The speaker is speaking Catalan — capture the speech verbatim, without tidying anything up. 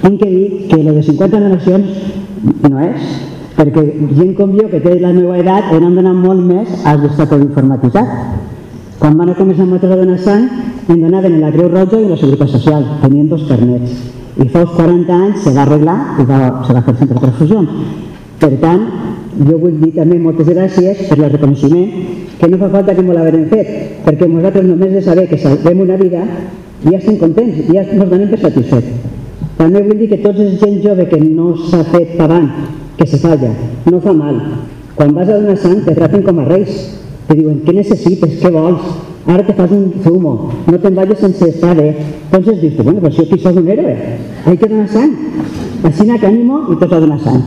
hem de dir que el de cinquanta donacions no és, perquè gent com jo, que té la meva edat, hem donat molt més als d'estar tot informatitzat. Quan van començar a matar a donar sang, em donaven la Creu Roja i la Seguretat Social, tenien dos carnets. I fa uns quaranta anys se va arreglar i se va fer sempre transfusió. Per tant, jo vull dir també moltes gràcies per el reconeixement, que no fa falta que m'ho l'haguem fet, perquè nosaltres només de saber que salvem una vida ja estem contents, ja ens donem per satisfet. També vull dir que tots els gent jove que no s'ha fet avant, que se falla, no fa mal. Quan vas a donar sang te traten com a reis, te diuen què necessites, què vols, ara te fas un zumo, no te'n vagis sense estar bé. Entonces dius, bueno, pues jo aquí soc un héroe, hay que donar sang, així que ànimo i tots a donar sang.